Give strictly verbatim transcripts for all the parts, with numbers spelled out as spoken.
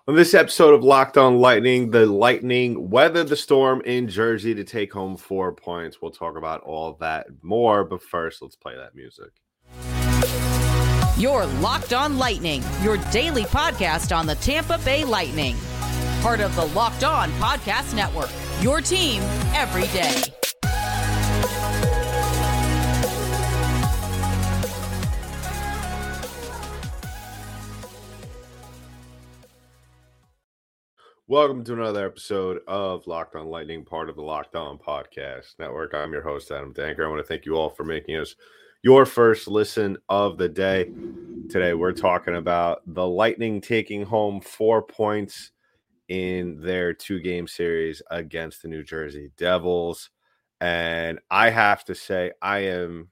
On this episode of Locked On Lightning, the Lightning weathered the storm in Jersey to take home four points. We'll talk about all that more, but first, let's play that music. You're Locked On Lightning, your daily podcast on the Tampa Bay Lightning. Part of the Locked On Podcast Network, your team every day. Welcome to another episode of Locked On Lightning, part of the Locked On Podcast Network. I'm your host, Adam Danker. I want to thank you all for making us your first listen of the day. Today, we're talking about the Lightning taking home four points in their two-game series against the New Jersey Devils. And I have to say, I am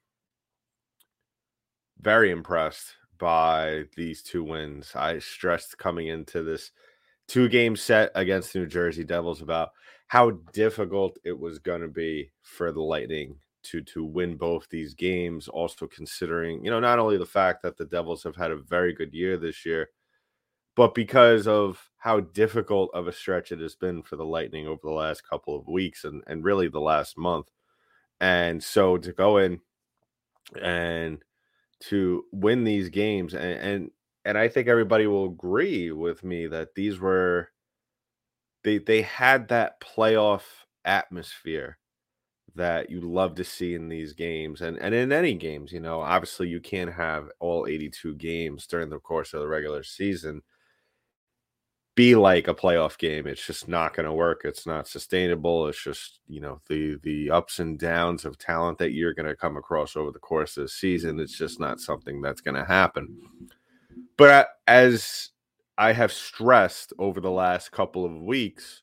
very impressed by these two wins. I stressed coming into this two-game set against the New Jersey Devils about how difficult it was going to be for the Lightning to, to win both these games, also considering, you know, not only the fact that the Devils have had a very good year this year, but because of how difficult of a stretch it has been for the Lightning over the last couple of weeks and, and really the last month. And so to go in and to win these games and, and And I think everybody will agree with me that these were, they they had that playoff atmosphere that you love to see in these games and, and in any games. You know, obviously you can't have all eighty-two games during the course of the regular season be like a playoff game. It's just not going to work. It's not sustainable. It's just, you know, the the ups and downs of talent that you're going to come across over the course of the season. It's just not something that's going to happen. But as I have stressed over the last couple of weeks,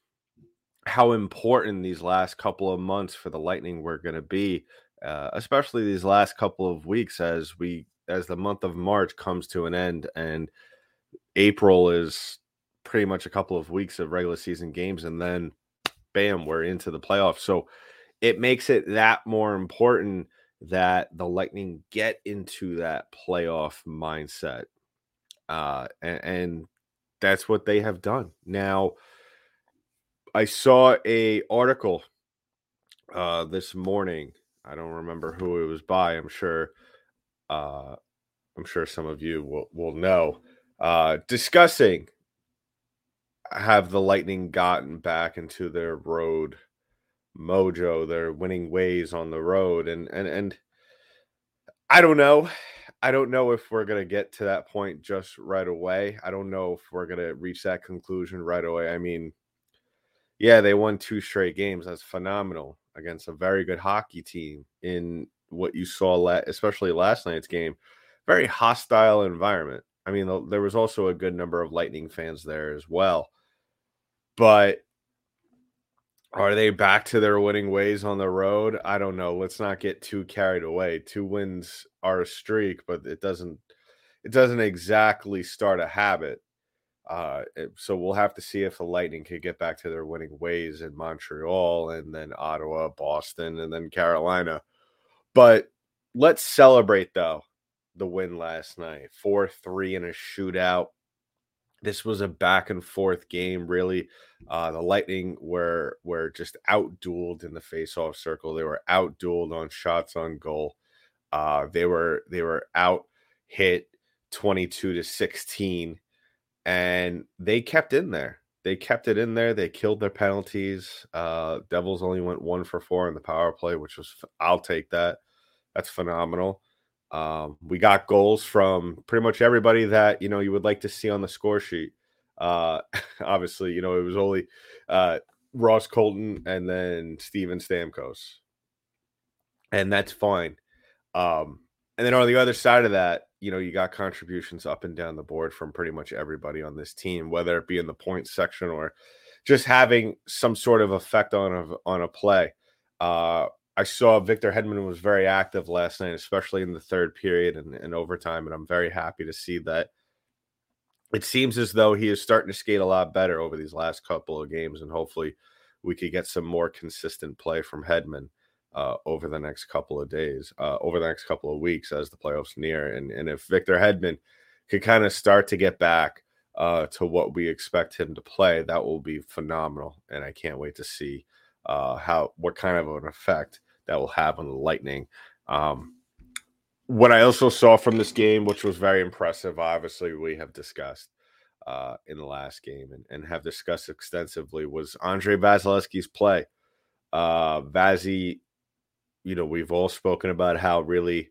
how important these last couple of months for the Lightning were going to be, uh, especially these last couple of weeks as we as the month of March comes to an end and April is pretty much a couple of weeks of regular season games, and then bam, we're into the playoffs. So it makes it that more important that the Lightning get into that playoff mindset. Uh, and, and that's what they have done. Now, I saw a article uh, this morning. I don't remember who it was by. I'm sure, uh, I'm sure some of you will will know. Uh, discussing have the Lightning gotten back into their road mojo, their winning ways on the road, and and and I don't know. I don't know if we're going to get to that point just right away. I don't know if we're going to reach that conclusion right away. I mean, yeah, they won two straight games. That's phenomenal against a very good hockey team in what you saw, especially last night's game. Very hostile environment. I mean, there was also a good number of Lightning fans there as well. But are they back to their winning ways on the road? I don't know. Let's not get too carried away. Two wins are a streak, but it doesn't it doesn't exactly start a habit. Uh, so we'll have to see if the Lightning could get back to their winning ways in Montreal and then Ottawa, Boston, and then Carolina. But let's celebrate, though, the win last night. four three in a shootout. This was a back and forth game, really. Uh, the Lightning were were just out-dueled in the face-off circle. They were out-dueled on shots on goal. Uh, they were they were out-hit twenty-two to sixteen, and they kept in there. They kept it in there. They killed their penalties. Uh, Devils only went one for four in the power play, which was I'll take that. That's phenomenal. Um, we got goals from pretty much everybody that, you know, you would like to see on the score sheet. Uh, obviously, you know, it was only uh, Ross Colton and then Steven Stamkos. And that's fine. Um, and then on the other side of that, you know, you got contributions up and down the board from pretty much everybody on this team, whether it be in the points section or just having some sort of effect on a, on a play. Uh, I saw Victor Hedman was very active last night, especially in the third period and, and overtime, and I'm very happy to see that. It seems as though he is starting to skate a lot better over these last couple of games, and hopefully we could get some more consistent play from Hedman uh, over the next couple of days, uh, over the next couple of weeks as the playoffs near. And, and if Victor Hedman could kind of start to get back uh, to what we expect him to play, that will be phenomenal. And I can't wait to see uh, how what kind of an effect that will have on the Lightning. Um, what I also saw from this game, which was very impressive, obviously we have discussed uh, in the last game and, and have discussed extensively, was Andrei Vasilevskiy's play. Uh, Vazzy, you know, we've all spoken about how really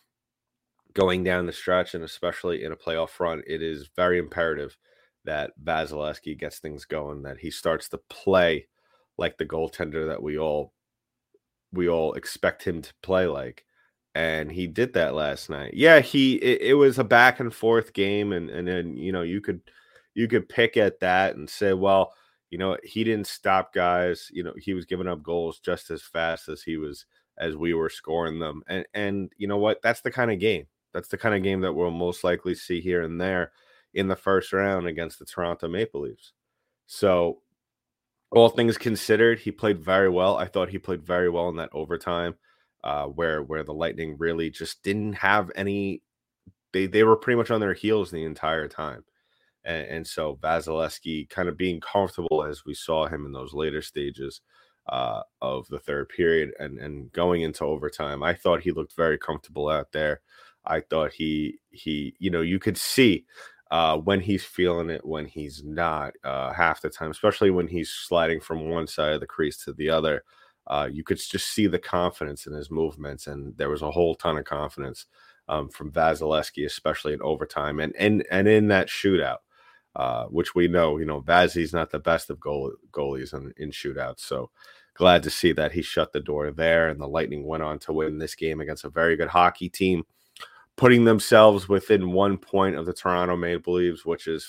going down the stretch, and especially in a playoff run, it is very imperative that Vasilevskiy gets things going, that he starts to play like the goaltender that we all we all expect him to play like. And he did that last night. Yeah, he it, it was a back and forth game, and and then you know you could you could pick at that and say, well, you know, he didn't stop guys. You know, he was giving up goals just as fast as he was as we were scoring them. And and you know what? That's the kind of game. That's the kind of game that we'll most likely see here and there in the first round against the Toronto Maple Leafs. So all things considered, he played very well. I thought he played very well in that overtime, uh, where where the Lightning really just didn't have any. They they were pretty much on their heels the entire time, and, and so Vasilevskiy kind of being comfortable as we saw him in those later stages uh, of the third period and and going into overtime. I thought he looked very comfortable out there. I thought he he you know you could see uh, when he's feeling it, when he's not, uh, half the time, especially when he's sliding from one side of the crease to the other. Uh, you could just see the confidence in his movements, and there was a whole ton of confidence um, from Vasilevskiy, especially in overtime and and and in that shootout, uh, which we know, you know, Vazzy's not the best of goal, goalies in, in shootouts. So glad to see that he shut the door there, and the Lightning went on to win this game against a very good hockey team, putting themselves within one point of the Toronto Maple Leafs, which is,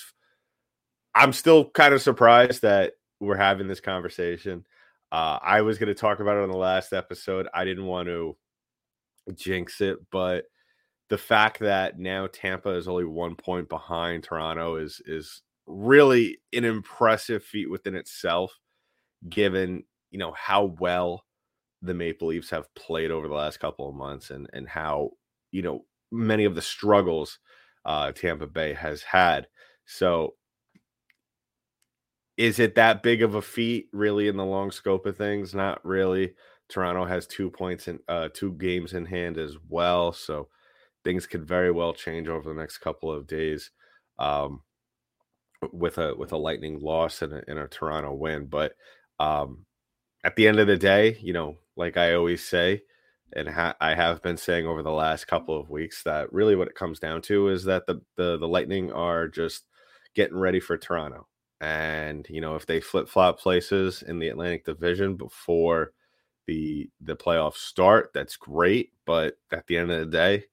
I'm still kind of surprised that we're having this conversation. Uh, I was going to talk about it on the last episode. I didn't want to jinx it, but the fact that now Tampa is only one point behind Toronto is is really an impressive feat within itself, given, you know, how well the Maple Leafs have played over the last couple of months, and and how, you know, many of the struggles uh, Tampa Bay has had. So is it that big of a feat really in the long scope of things? Not really. Toronto has two points in uh, two games in hand as well. So things could very well change over the next couple of days um, with a with a Lightning loss and a, and a Toronto win. But um, at the end of the day, you know, like I always say, and ha- I have been saying over the last couple of weeks, that really what it comes down to is that the the, the Lightning are just getting ready for Toronto. And, you know, if they flip-flop places in the Atlantic Division before the the playoffs start, that's great. But at the end of the day,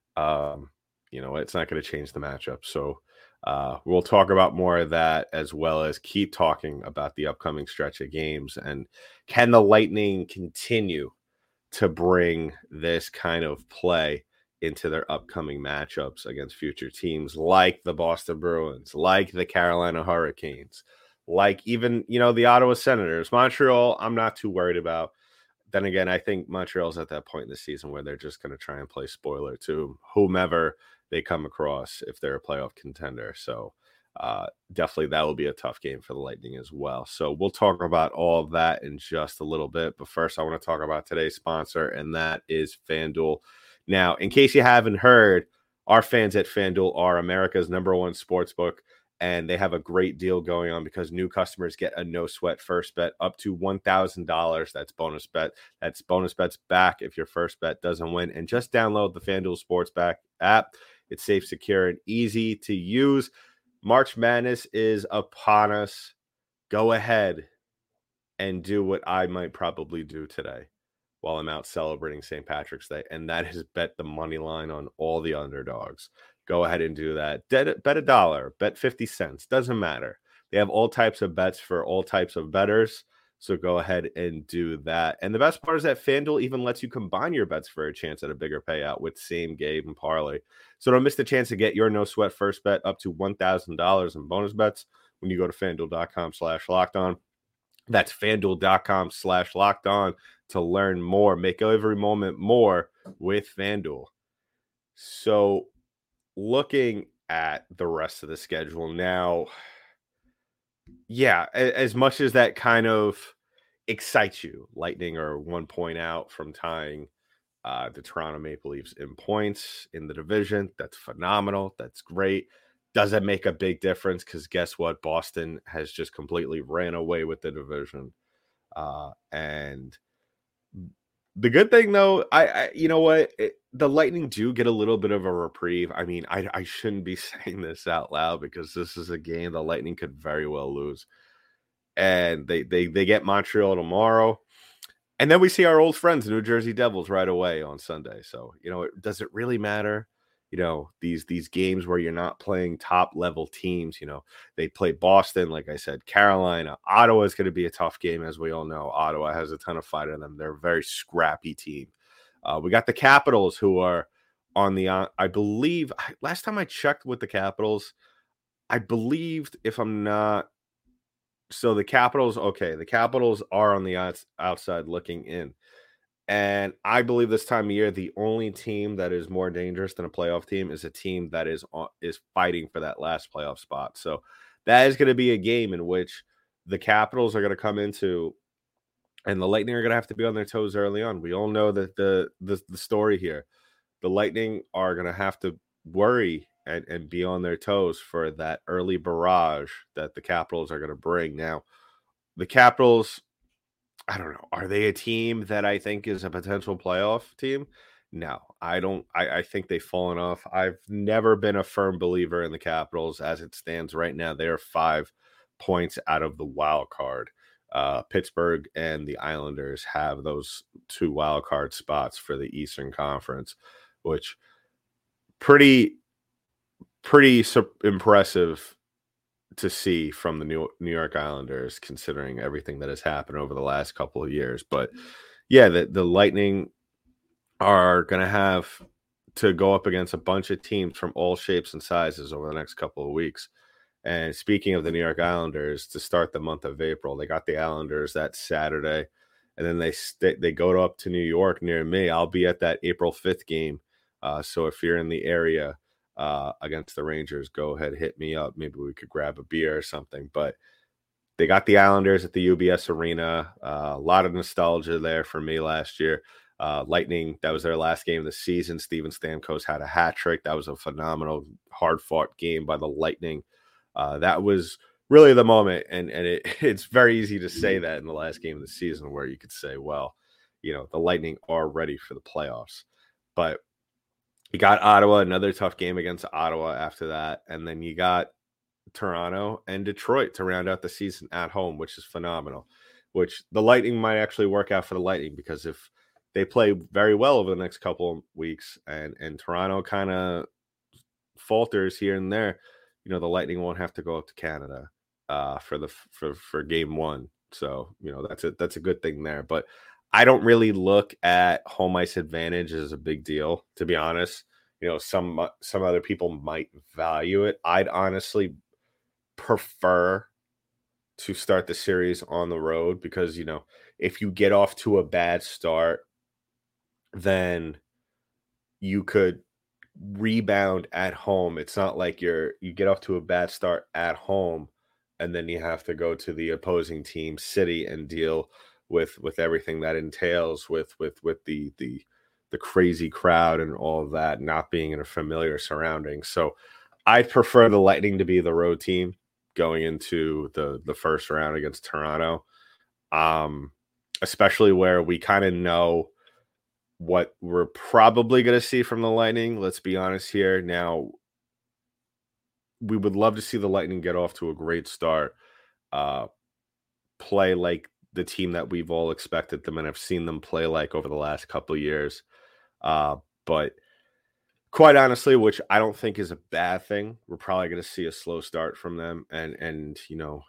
um, you know, it's not going to change the matchup. So uh, we'll talk about more of that, as well as keep talking about the upcoming stretch of games. And can the Lightning continue to bring this kind of play into their upcoming matchups against future teams like the Boston Bruins, like the Carolina Hurricanes, like even, you know, the Ottawa Senators. Montreal, I'm not too worried about. Then again, I think Montreal's at that point in the season where they're just going to try and play spoiler to whomever they come across if they're a playoff contender. So uh, definitely that will be a tough game for the Lightning as well. So we'll talk about all of that in just a little bit. But first, I want to talk about today's sponsor, and that is FanDuel. Now, in case you haven't heard, our fans at FanDuel are America's number one sportsbook, and they have a great deal going on because new customers get a no-sweat first bet up to one thousand dollars. That's bonus bet. That's bonus bets back if your first bet doesn't win. And just download the FanDuel Sportsback app. It's safe, secure, and easy to use. March Madness is upon us. Go ahead and do what I might probably do today while I'm out celebrating Saint Patrick's Day, and that is bet the money line on all the underdogs. Go ahead and do that. Bet a dollar, bet fifty cents, doesn't matter. They have all types of bets for all types of bettors, so go ahead and do that. And the best part is that FanDuel even lets you combine your bets for a chance at a bigger payout with same game and parlay. So don't miss the chance to get your no-sweat first bet up to one thousand dollars in bonus bets when you go to FanDuel.com slash locked on. That's FanDuel.com slash locked on to learn more. Make every moment more with FanDuel. So looking at the rest of the schedule. Now, yeah, as much as that kind of excites you, Lightning are one point out from tying uh, the Toronto Maple Leafs in points in the division. That's phenomenal. That's great. Does it make a big difference? Because guess what? Boston has just completely ran away with the division. Uh, and the good thing, though, I, I you know what? It, the Lightning do get a little bit of a reprieve. I mean, I, I shouldn't be saying this out loud because this is a game the Lightning could very well lose. And they, they, they get Montreal tomorrow. And then we see our old friends, New Jersey Devils, right away on Sunday. So, you know, it, does it really matter? You know, these these games where you're not playing top level teams, you know, they play Boston, like I said, Carolina. Ottawa is going to be a tough game, as we all know. Ottawa has a ton of fight in them. They're a very scrappy team. Uh, we got the Capitals, who are on the, uh, I believe, last time I checked with the Capitals, I believed, if I'm not, so the Capitals, okay, the Capitals are on the outs, outside looking in. And I believe this time of year, the only team that is more dangerous than a playoff team is a team that is on, is fighting for that last playoff spot. So that is going to be a game in which the Capitals are going to come into, and the Lightning are going to have to be on their toes early on. We all know that the the, the story here. The Lightning are going to have to worry and, and be on their toes for that early barrage that the Capitals are going to bring. Now, the Capitals, I don't know. Are they a team that I think is a potential playoff team? No, I don't. I, I think they've fallen off. I've never been a firm believer in the Capitals as it stands right now. They are five points out of the wild card. Uh, Pittsburgh and the Islanders have those two wild card spots for the Eastern Conference, which pretty, pretty su- impressive to see from the New New York Islanders, considering everything that has happened over the last couple of years. But yeah, the, the Lightning are going to have to go up against a bunch of teams from all shapes and sizes over the next couple of weeks. And speaking of the New York Islanders, to start the month of April, they got the Islanders that Saturday, and then they st- they go up to New York near me. I'll be at that April fifth game. Uh, so if you're in the area, Uh, against the Rangers, go ahead, hit me up. Maybe we could grab a beer or something. But they got the Islanders at the U B S Arena. Uh, a lot of nostalgia there for me last year. Uh, Lightning, that was their last game of the season. Steven Stamkos had a hat trick. That was a phenomenal, hard-fought game by the Lightning. Uh, that was really the moment, and and it, it's very easy to say that in the last game of the season, where you could say, well, you know, the Lightning are ready for the playoffs. But you got Ottawa, another tough game against Ottawa after that. And then you got Toronto and Detroit to round out the season at home, which is phenomenal, which the Lightning might actually work out for the Lightning, because if they play very well over the next couple of weeks and, and Toronto kind of falters here and there, you know, the Lightning won't have to go up to Canada uh, for the for, for game one. So, you know, that's a, that's a good thing there. But I don't really look at home ice advantage as a big deal, to be honest. You know, some some other people might value it. I'd honestly prefer to start the series on the road, because, you know, if you get off to a bad start, then you could rebound at home. It's not like you're you get off to a bad start at home and then you have to go to the opposing team city and deal with with everything that entails with with with the the the crazy crowd and all of that, not being in a familiar surrounding. So I prefer the Lightning to be the road team going into the the first round against Toronto, um especially where we kind of know what we're probably going to see from the Lightning. Let's be honest here. Now, we would love to see the Lightning get off to a great start, uh play like the team that we've all expected them and have seen them play like over the last couple of years. Uh, but quite honestly, which I don't think is a bad thing, we're probably going to see a slow start from them. And, and you know,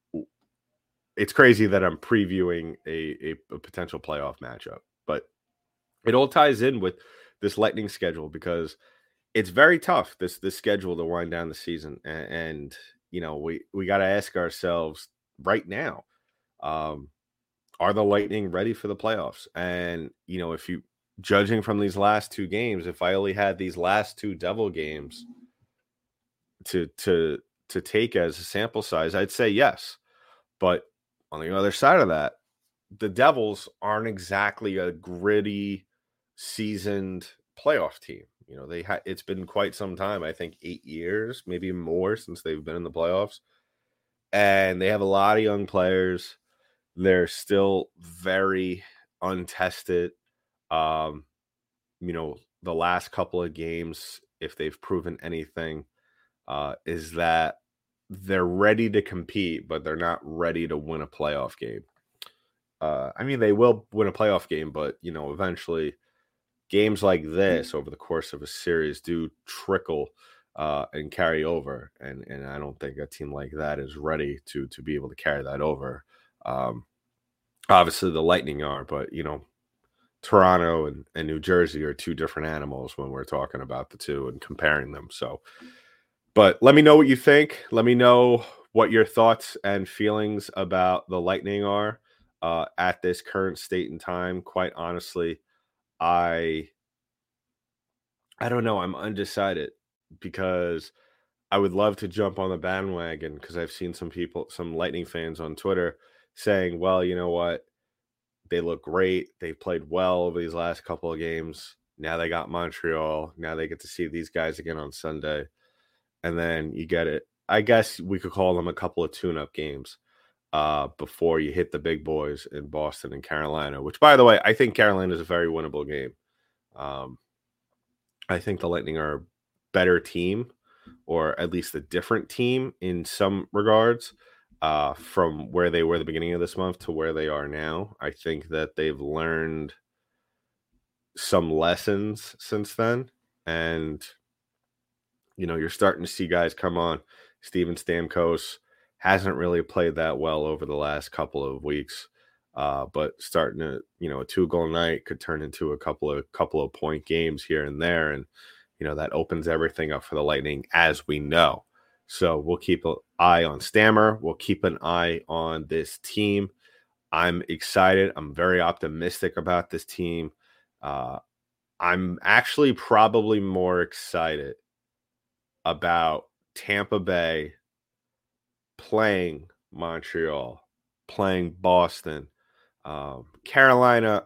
it's crazy that I'm previewing a, a, a potential playoff matchup, but it all ties in with this Lightning schedule, because it's very tough, this this schedule, to wind down the season. And, and you know, we, we got to ask ourselves right now, Um, are the Lightning ready for the playoffs? And, you know, if you, judging from these last two games, if I only had these last two Devil games, to to to take as a sample size, I'd say yes. But on the other side of that, the Devils aren't exactly a gritty, seasoned playoff team. You know, they ha- it's been quite some time, I think eight years, maybe more, since they've been in the playoffs. And they have a lot of young players. They're still very untested. Um, you know, the last couple of games, if they've proven anything, uh, is that they're ready to compete, but they're not ready to win a playoff game. Uh, I mean, they will win a playoff game, but, you know, eventually games like this over the course of a series do trickle uh, and carry over. And, and I don't think a team like that is ready to, to be able to carry that over. Um, obviously the Lightning are, but, you know, Toronto and, and New Jersey are two different animals when we're talking about the two and comparing them. So, but let me know what you think. Let me know what your thoughts and feelings about the Lightning are uh, at this current state and time. Quite honestly, I I don't know. I'm undecided because I would love to jump on the bandwagon because I've seen some people, some Lightning fans on Twitter saying, well, you know what? They look great. They played well over these last couple of games. Now they got Montreal. Now they get to see these guys again on Sunday. And then you get it. I guess we could call them a couple of tune-up games uh, before you hit the big boys in Boston and Carolina, which, by the way, I think Carolina is a very winnable game. Um, I think the Lightning are a better team, or at least a different team in some regards, uh, from where they were at the beginning of this month to where they are now. I think that they've learned some lessons since then. And, you know, you're starting to see guys come on. Steven Stamkos hasn't really played that well over the last couple of weeks. Uh, but starting to, you know, a two-goal night could turn into a couple of couple of point games here and there. And, you know, that opens everything up for the Lightning, as we know. So we'll keep an eye on Stammer. We'll keep an eye on this team. I'm excited. I'm very optimistic about this team. Uh, I'm actually probably more excited about Tampa Bay playing Montreal, playing Boston. Um, Carolina,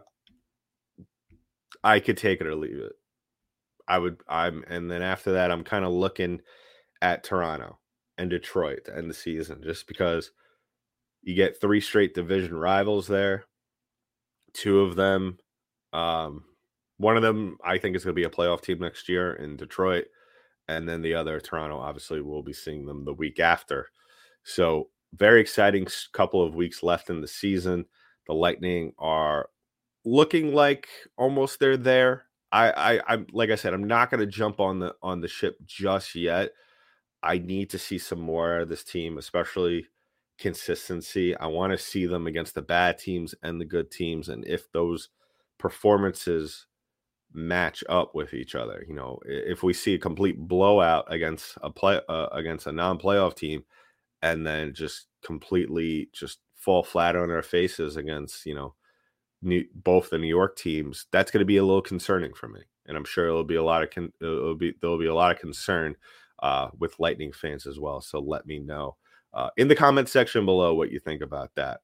I could take it or leave it. I would, I'm, and then after that, I'm kind of looking at Toronto and Detroit to end the season, just because you get three straight division rivals there. Two of them, um, one of them, I think is going to be a playoff team next year in Detroit. And then the other, Toronto, obviously we'll be seeing them the week after. So very exciting couple of weeks left in the season. The Lightning are looking like almost they're there. I, I, I'm like I said, I'm not going to jump on the on the ship just yet. I need to see some more of this team, especially consistency. I want to see them against the bad teams and the good teams, and if those performances match up with each other. You know, if we see a complete blowout against a play uh, against a non-playoff team, and then just completely just fall flat on our faces against, you know, New, both the New York teams, that's going to be a little concerning for me, and I'm sure it'll be a lot of con- it'll be there'll be a lot of concern uh, with Lightning fans as well. So let me know uh, in the comment section below what you think about that.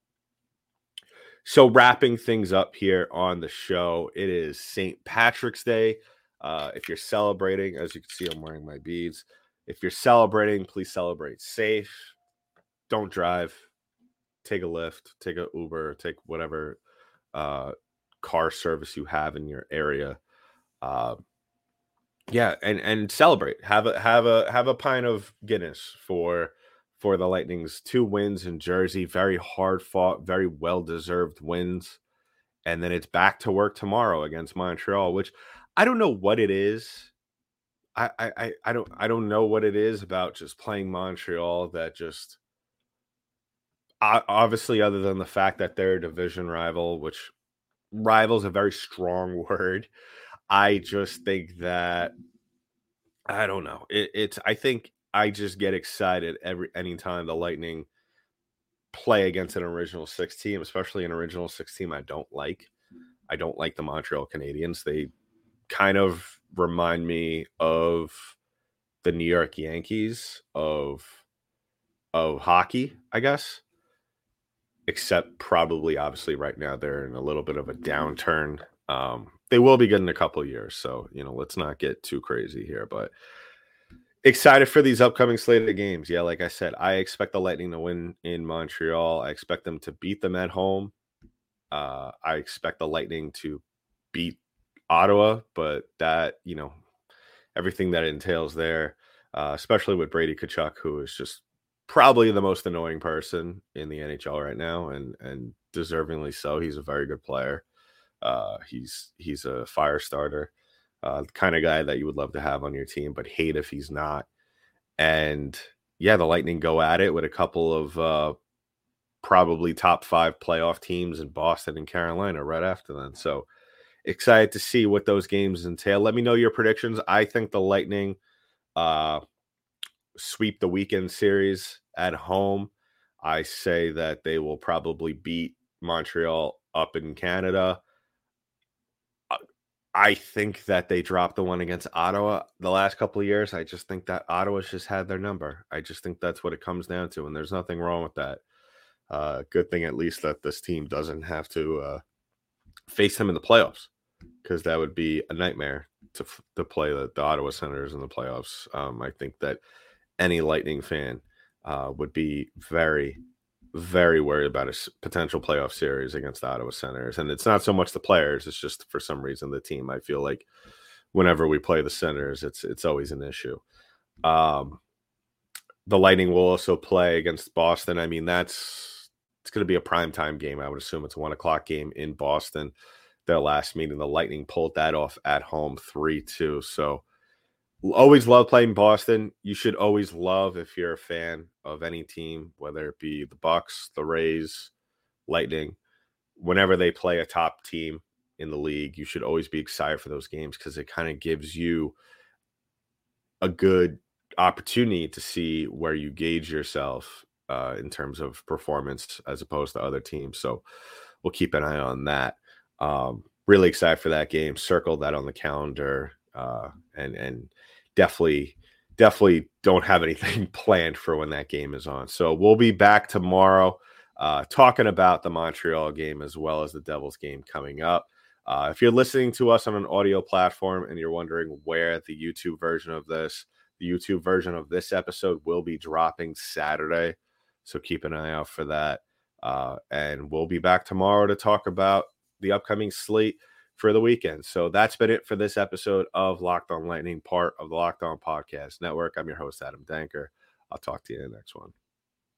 So wrapping things up here on the show, it is Saint Patrick's Day. Uh, if you're celebrating, as you can see, I'm wearing my beads. If you're celebrating, please celebrate safe. Don't drive. Take a Lyft. Take a Uber. Take whatever uh, car service you have in your area. Uh, yeah, and and celebrate. Have a have a have a pint of Guinness for. for the Lightning's two wins in Jersey. Very hard fought, very well-deserved wins. And then it's back to work tomorrow against Montreal, which I don't know what it is. I I I don't I don't know what it is about just playing Montreal that just obviously, other than the fact that they're a division rival, which rival is a very strong word. I just think that I don't know. It, it's I think I just get excited every anytime the Lightning play against an original six team, especially an original six team I don't like. I don't like the Montreal Canadiens. They kind of remind me of the New York Yankees of of hockey, I guess. Except probably, obviously, right now they're in a little bit of a downturn. Um, they will be good in a couple of years, so you know, let's not get too crazy here. But excited for these upcoming slate of games. Yeah, like I said, I expect the Lightning to win in Montreal. I expect them to beat them at home. Uh, I expect the Lightning to beat Ottawa, but that, you know, everything that entails there, uh, especially with Brady Tkachuk, who is just probably the most annoying person in the N H L right now, and and deservingly so. He's a very good player. Uh, he's he's a fire starter, uh, the kind of guy that you would love to have on your team, but hate if he's not. And yeah, the Lightning go at it with a couple of uh, probably top five playoff teams in Boston and Carolina right after them. So excited to see what those games entail. Let me know your predictions. I think the Lightning uh, sweep the weekend series at home. I say that they will probably beat Montreal up in Canada. I think that they dropped the one against Ottawa the last couple of years. I just think that Ottawa's just had their number. I just think that's what it comes down to, and there's nothing wrong with that. Uh, good thing at least that this team doesn't have to uh, face them in the playoffs, because that would be a nightmare to to play the, the Ottawa Senators in the playoffs. Um, I think that any Lightning fan uh, would be very, very worried about a potential playoff series against the Ottawa Senators. And it's not so much the players, it's just for some reason the team. I feel like whenever we play the Senators, it's it's always an issue. Um, the Lightning will also play against Boston. I mean, that's it's going to be a primetime game. I would assume it's a one o'clock game in Boston. Their last meeting, the Lightning pulled that off at home three two. So always love playing Boston. You should always love, if you're a fan of any team, whether it be the Bucks, the Rays, Lightning, whenever they play a top team in the league, you should always be excited for those games, because it kind of gives you a good opportunity to see where you gauge yourself uh, in terms of performance as opposed to other teams. So we'll keep an eye on that. Um, really excited for that game. Circle that on the calendar, uh, and and definitely definitely don't have anything planned for when that game is on. So we'll be back tomorrow uh, talking about the Montreal game as well as the Devils game coming up. Uh, if you're listening to us on an audio platform and you're wondering where the YouTube version of this, the YouTube version of this episode will be dropping Saturday. So keep an eye out for that. Uh, and we'll be back tomorrow to talk about the upcoming slate for the weekend. So that's been it for this episode of Locked On Lightning, part of the Locked On Podcast Network. I'm your host, Adam Danker. I'll talk to you in the next one.